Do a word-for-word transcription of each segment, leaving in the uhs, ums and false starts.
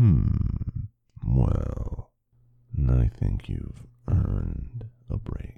Hmm, well, I think you've earned a break.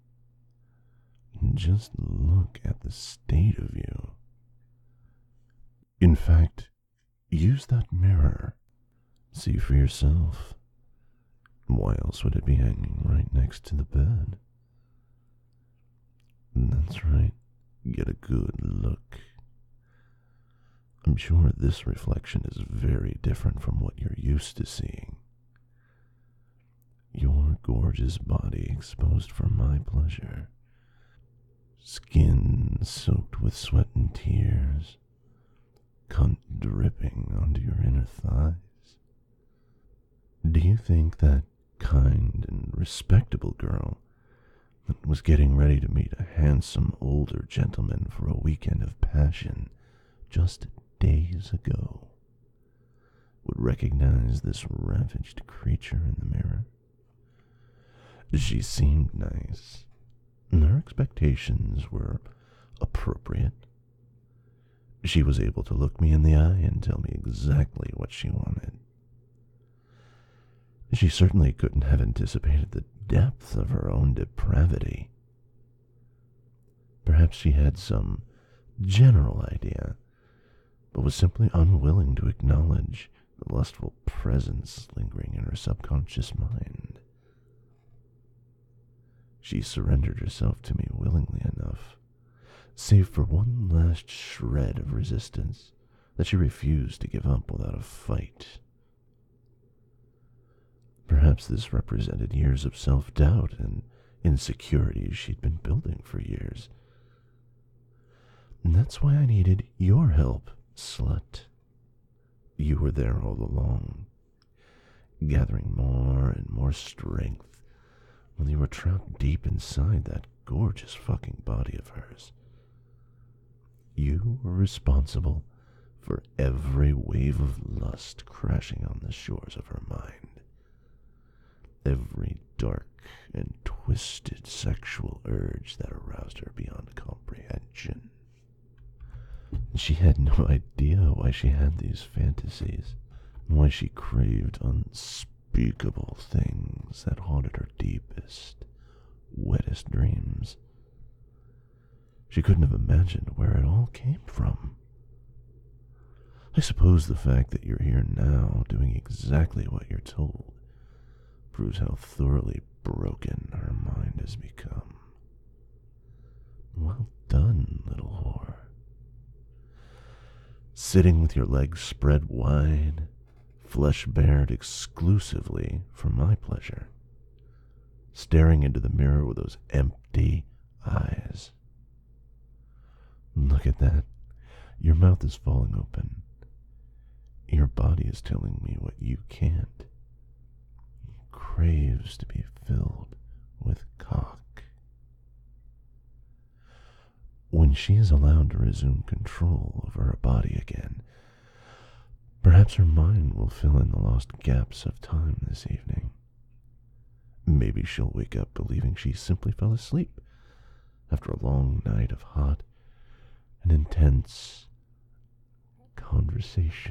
Just look at the state of you. In fact, use that mirror. See for yourself. Why else would it be hanging right next to the bed? That's right. Get a good look. I'm sure this reflection is very different from what you're used to seeing. Your gorgeous body exposed for my pleasure. Skin soaked with sweat and tears. Cunt dripping onto your inner thighs. Do you think that kind and respectable girl that was getting ready to meet a handsome older gentleman for a weekend of passion just days ago would recognize this ravaged creature in the mirror? She seemed nice, and her expectations were appropriate. She was able to look me in the eye and tell me exactly what she wanted. She certainly couldn't have anticipated the depth of her own depravity. Perhaps she had some general idea, but was simply unwilling to acknowledge the lustful presence lingering in her subconscious mind. She surrendered herself to me willingly enough, save for one last shred of resistance that she refused to give up without a fight. Perhaps this represented years of self-doubt and insecurities she'd been building for years. And that's why I needed your help, slut. You were there all along, gathering more and more strength when you were trapped deep inside that gorgeous fucking body of hers. You were responsible for every wave of lust crashing on the shores of her mind. Every dark and twisted sexual urge that aroused her beyond comprehension. She had no idea why she had these fantasies, why she craved unspeakable things that haunted her deepest, wettest dreams. She couldn't have imagined where it all came from. I suppose the fact that you're here now doing exactly what you're told proves how thoroughly broken her mind has become. Well done, little whore. Sitting with your legs spread wide, flesh bared exclusively for my pleasure, staring into the mirror with those empty eyes. Look at that. Your mouth is falling open. Your body is telling me what you can't. Craves to be filled with cock. When she is allowed to resume control over her body again, perhaps her mind will fill in the lost gaps of time this evening. Maybe she'll wake up believing she simply fell asleep after a long night of hot and intense conversation.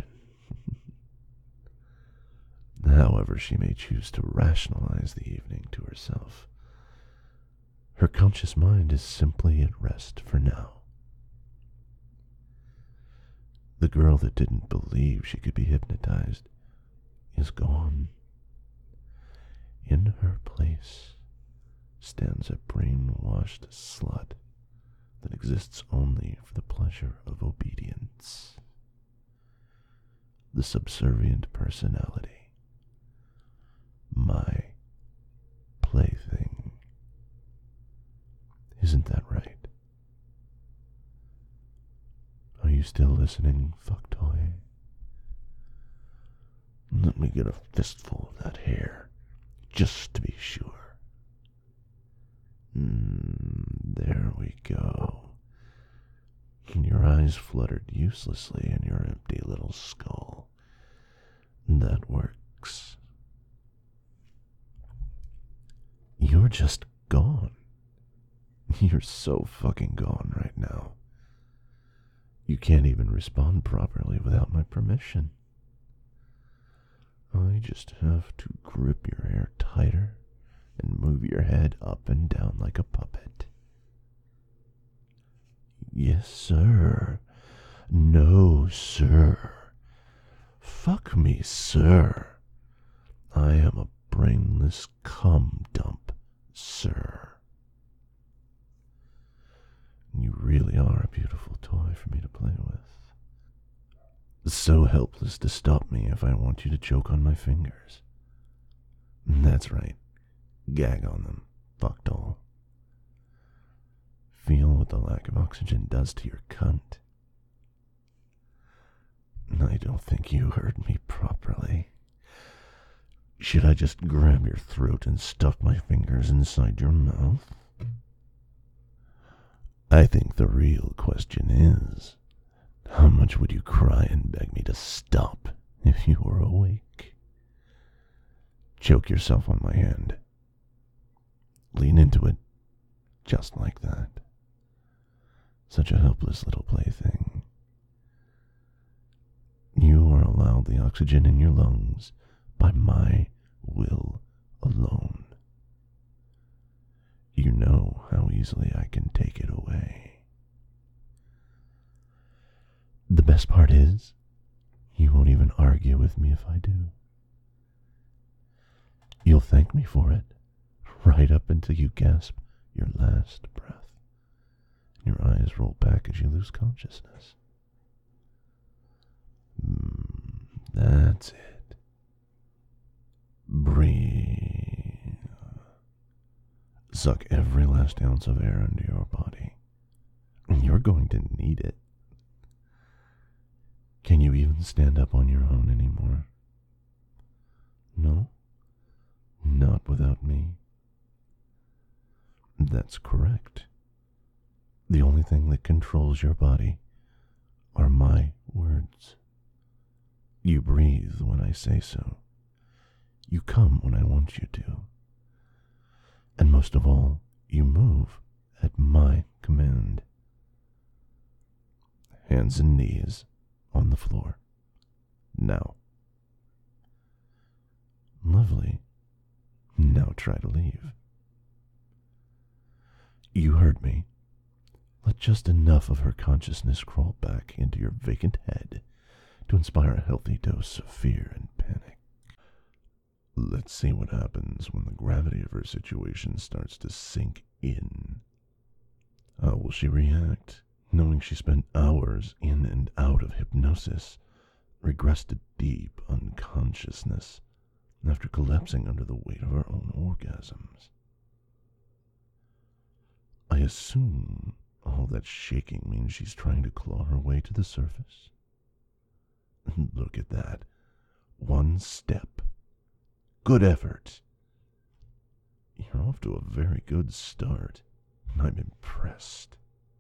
However she may choose to rationalize the evening to herself, her conscious mind is simply at rest for now. The girl that didn't believe she could be hypnotized is gone. In her place stands a brainwashed slut that exists only for the pleasure of obedience. The subservient personality. My plaything. Isn't that right? Are you still listening, fuck toy? Let me get a fistful of that hair, just to be sure. Mm, there we go. Your eyes fluttered uselessly in your empty little skull. That works. You're just gone. You're so fucking gone right now. You can't even respond properly without my permission. I just have to grip your hair tighter and move your head up and down like a puppet? Yes, sir. No, sir. Fuck me, sir. I am a brainless cum dump, sir. You really are a beautiful toy for me to play with. So helpless to stop me if I want you to choke on my fingers. That's right. Gag on them, fuckdoll. Feel what the lack of oxygen does to your cunt. I don't think you heard me properly. Should I just grab your throat and stuff my fingers inside your mouth? I think the real question is, how much would you cry and beg me to stop if you were awake? Choke yourself on my hand. Lean into it, just like that. Such a helpless little plaything. You are allowed the oxygen in your lungs by my will alone. You know how easily I can take it away. The best part is, you won't even argue with me if I do. You'll thank me for it, right up until you gasp your last breath, and your eyes roll back as you lose consciousness. Mm, that's it. Breathe. Suck every last ounce of air into your body. You're going to need it. Can you even stand up on your own anymore? No? Not without me? That's correct. The only thing that controls your body are my words. You breathe when I say so. You come when I want you to. And most of all, you move at my command. Hands and knees on the floor. Now. Lovely. Now try to leave. You heard me. Let just enough of her consciousness crawl back into your vacant head to inspire a healthy dose of fear and panic. Let's see what happens when the gravity of her situation starts to sink in. How will she react, knowing she spent hours in and out of hypnosis, regressed to deep unconsciousness after collapsing under the weight of her own orgasms? I assume all that shaking means she's trying to claw her way to the surface. Look at that. One step. Good effort. You're off to a very good start. I'm impressed.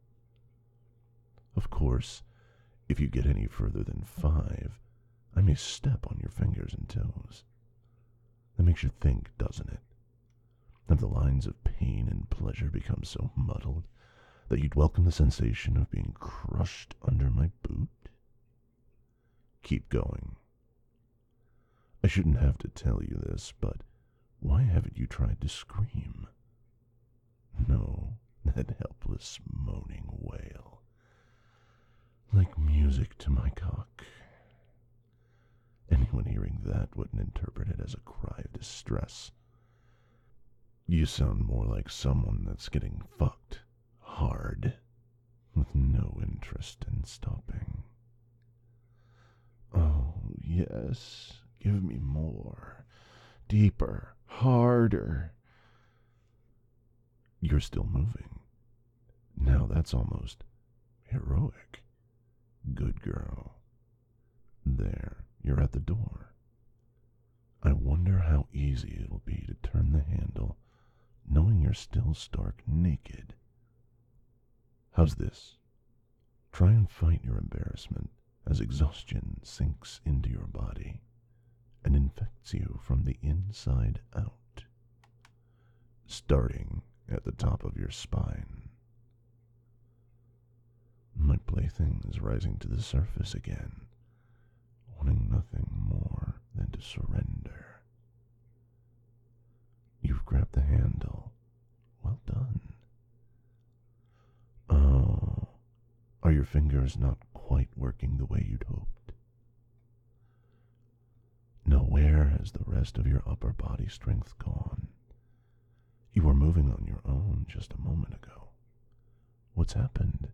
Of course, if you get any further than five, I may step on your fingers and toes. That makes you think, doesn't it? Have the lines of pain and pleasure become so muddled that you'd welcome the sensation of being crushed under my boot? Keep going. I shouldn't have to tell you this, but why haven't you tried to scream? No, that helpless moaning wail. Like music to my cock. Anyone hearing that wouldn't interpret it as a cry of distress. You sound more like someone that's getting fucked hard, with no interest in stopping. Oh, yes, give me more, deeper, harder. You're still moving. Now that's almost heroic. Good girl. There, you're at the door. I wonder how easy it'll be to turn the handle, knowing you're still stark naked. How's this? Try and fight your embarrassment as exhaustion sinks into your body and infects you from the inside out, starting at the top of your spine. My plaything is rising to the surface again, wanting nothing more than to surrender. fingers not quite working the way you'd hoped. Now, where has the rest of your upper body strength gone? You were moving on your own just a moment ago. What's happened?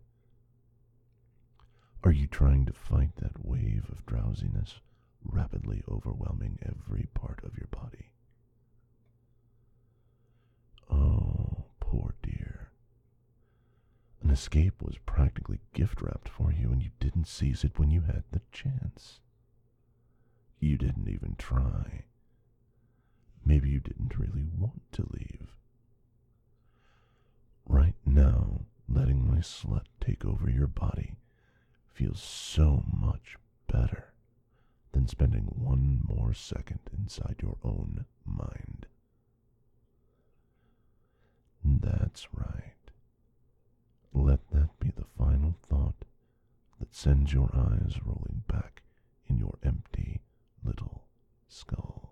Are you trying to fight that wave of drowsiness rapidly overwhelming every part of your body? Oh, poor dear. An escape was practically gift-wrapped for you, and you didn't seize it when you had the chance. You didn't even try. Maybe you didn't really want to leave. Right now, letting my slut take over your body feels so much better than spending one more second inside your own mind. That's right. Let that be the final thought that sends your eyes rolling back in your empty little skull.